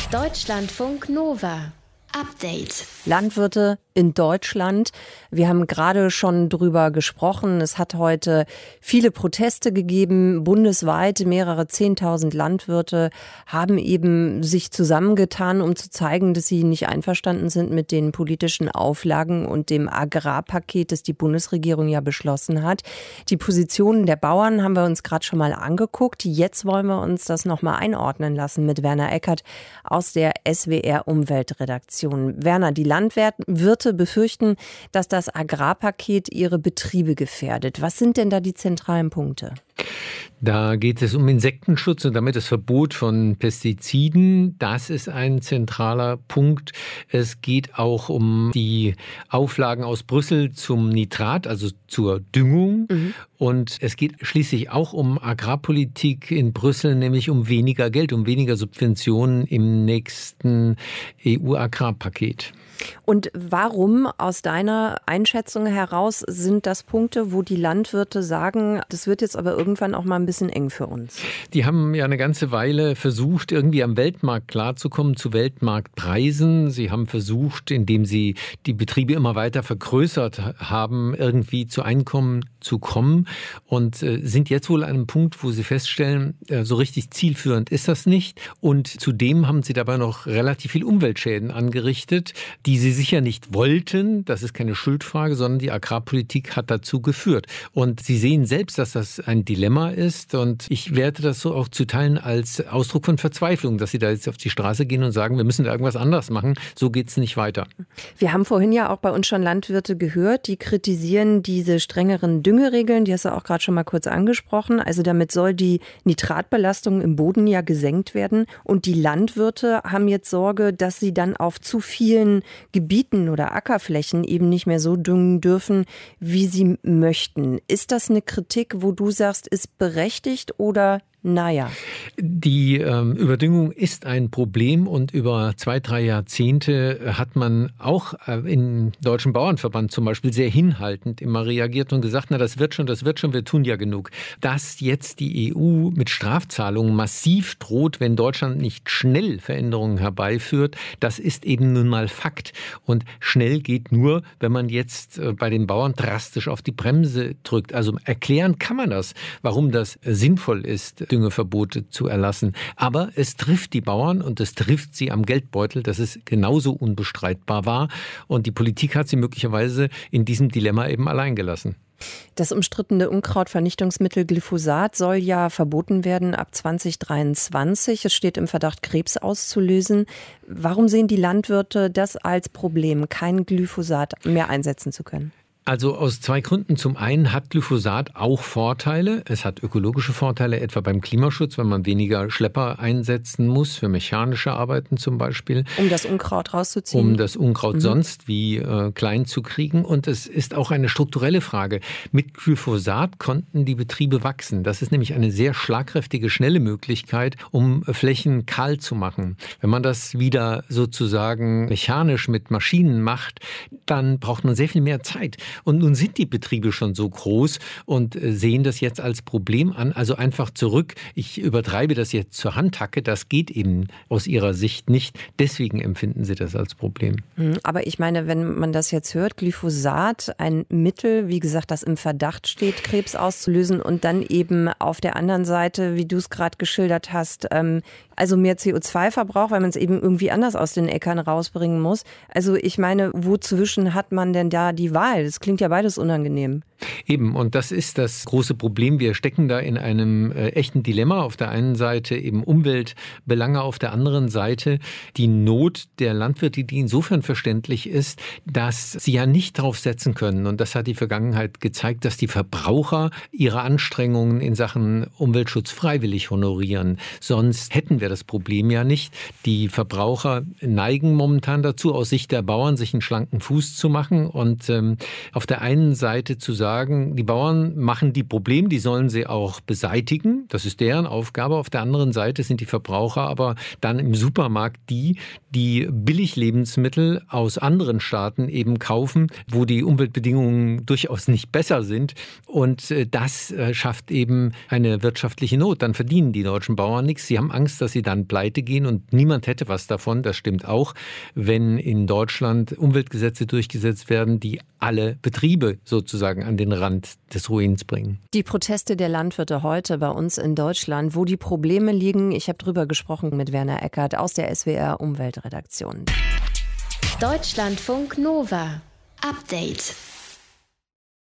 Deutschlandfunk Nova. Update. Landwirte in Deutschland. Wir haben gerade schon drüber gesprochen. Es hat heute viele Proteste gegeben. Bundesweit mehrere 10.000 Landwirte haben eben sich zusammengetan, um zu zeigen, dass sie nicht einverstanden sind mit den politischen Auflagen und dem Agrarpaket, das die Bundesregierung ja beschlossen hat. Die Positionen der Bauern haben wir uns gerade schon mal angeguckt. Jetzt wollen wir uns das nochmal einordnen lassen mit Werner Eckert aus der SWR Umweltredaktion. Werner, die Landwirte befürchten, dass das Agrarpaket ihre Betriebe gefährdet. Was sind denn da die zentralen Punkte? Da geht es um Insektenschutz und damit das Verbot von Pestiziden. Das ist ein zentraler Punkt. Es geht auch um die Auflagen aus Brüssel zum Nitrat, also zur Düngung. Und es geht schließlich auch um Agrarpolitik in Brüssel, nämlich um weniger Geld, um weniger Subventionen im nächsten EU-Agrarpaket. Und warum aus deiner Einschätzung heraus sind das Punkte, wo die Landwirte sagen, das wird jetzt aber irgendwann auch mal ein bisschen eng für uns? Die haben ja eine ganze Weile versucht, irgendwie am Weltmarkt klarzukommen, zu Weltmarktpreisen. Sie haben versucht, indem sie die Betriebe immer weiter vergrößert haben, irgendwie zu Einkommen zu kommen und sind jetzt wohl an einem Punkt, wo sie feststellen, so richtig zielführend ist das nicht. Und zudem haben sie dabei noch relativ viel Umweltschäden angerichtet, die sie sicher nicht wollten. Das ist keine Schuldfrage, sondern die Agrarpolitik hat dazu geführt. Und sie sehen selbst, dass das ein Dilemma ist. Und ich werte das so auch zu teilen als Ausdruck von Verzweiflung, dass sie da jetzt auf die Straße gehen und sagen, wir müssen da irgendwas anders machen. So geht es nicht weiter. Wir haben vorhin ja auch bei uns schon Landwirte gehört, die kritisieren diese strengeren Düngeregeln. Die hast du auch gerade schon mal kurz angesprochen. Also damit soll die Nitratbelastung im Boden ja gesenkt werden. Und die Landwirte haben jetzt Sorge, dass sie dann auf zu vielen Gebieten oder Ackerflächen eben nicht mehr so düngen dürfen, wie sie möchten. Ist das eine Kritik, wo du sagst, ist berechtigt oder naja? Die Überdüngung ist ein Problem und über 2-3 Jahrzehnte hat man auch im Deutschen Bauernverband zum Beispiel sehr hinhaltend immer reagiert und gesagt, na das wird schon, wir tun ja genug. Dass jetzt die EU mit Strafzahlungen massiv droht, wenn Deutschland nicht schnell Veränderungen herbeiführt, das ist eben nun mal Fakt. Und schnell geht nur, wenn man jetzt bei den Bauern drastisch auf die Bremse drückt. Also erklären kann man das, warum das sinnvoll ist, Düngeverbote zu erlassen. Aber es trifft die Bauern und es trifft sie am Geldbeutel, dass es genauso unbestreitbar war. Und die Politik hat sie möglicherweise in diesem Dilemma eben allein gelassen. Das umstrittene Unkrautvernichtungsmittel Glyphosat soll ja verboten werden ab 2023. Es steht im Verdacht, Krebs auszulösen. Warum sehen die Landwirte das als Problem, kein Glyphosat mehr einsetzen zu können? Also aus 2 Gründen. Zum einen hat Glyphosat auch Vorteile. Es hat ökologische Vorteile, etwa beim Klimaschutz, wenn man weniger Schlepper einsetzen muss, für mechanische Arbeiten zum Beispiel. Um das Unkraut rauszuziehen? Um das Unkraut sonst wie klein zu kriegen. Und es ist auch eine strukturelle Frage. Mit Glyphosat konnten die Betriebe wachsen. Das ist nämlich eine sehr schlagkräftige, schnelle Möglichkeit, um Flächen kahl zu machen. Wenn man das wieder sozusagen mechanisch mit Maschinen macht, dann braucht man sehr viel mehr Zeit. Und nun sind die Betriebe schon so groß und sehen das jetzt als Problem an. Also einfach zurück, ich übertreibe das jetzt zur Handhacke, das geht eben aus ihrer Sicht nicht. Deswegen empfinden sie das als Problem. Aber ich meine, wenn man das jetzt hört, Glyphosat, ein Mittel, wie gesagt, das im Verdacht steht, Krebs auszulösen und dann eben auf der anderen Seite, wie du es gerade geschildert hast, also mehr CO2-Verbrauch, weil man es eben irgendwie anders aus den Äckern rausbringen muss. Also ich meine, wozwischen hat man denn da die Wahl? Das klingt ja beides unangenehm. Eben, und das ist das große Problem. Wir stecken da in einem echten Dilemma. Auf der einen Seite eben Umweltbelange, auf der anderen Seite die Not der Landwirte, die insofern verständlich ist, dass sie ja nicht drauf setzen können. Und das hat die Vergangenheit gezeigt, dass die Verbraucher ihre Anstrengungen in Sachen Umweltschutz freiwillig honorieren. Sonst hätten wir das Problem ja nicht. Die Verbraucher neigen momentan dazu, aus Sicht der Bauern, sich einen schlanken Fuß zu machen und auf der einen Seite zu sagen, die Bauern machen die Probleme, die sollen sie auch beseitigen. Das ist deren Aufgabe. Auf der anderen Seite sind die Verbraucher aber dann im Supermarkt die Billiglebensmittel aus anderen Staaten eben kaufen, wo die Umweltbedingungen durchaus nicht besser sind. Und das schafft eben eine wirtschaftliche Not. Dann verdienen die deutschen Bauern nichts. Sie haben Angst, dass sie dann pleite gehen und niemand hätte was davon, das stimmt auch, wenn in Deutschland Umweltgesetze durchgesetzt werden, die alle Betriebe sozusagen an den Rand des Ruins bringen. Die Proteste der Landwirte heute bei uns in Deutschland, wo die Probleme liegen, ich habe drüber gesprochen mit Werner Eckert aus der SWR Umweltredaktion. Deutschlandfunk Nova. Update.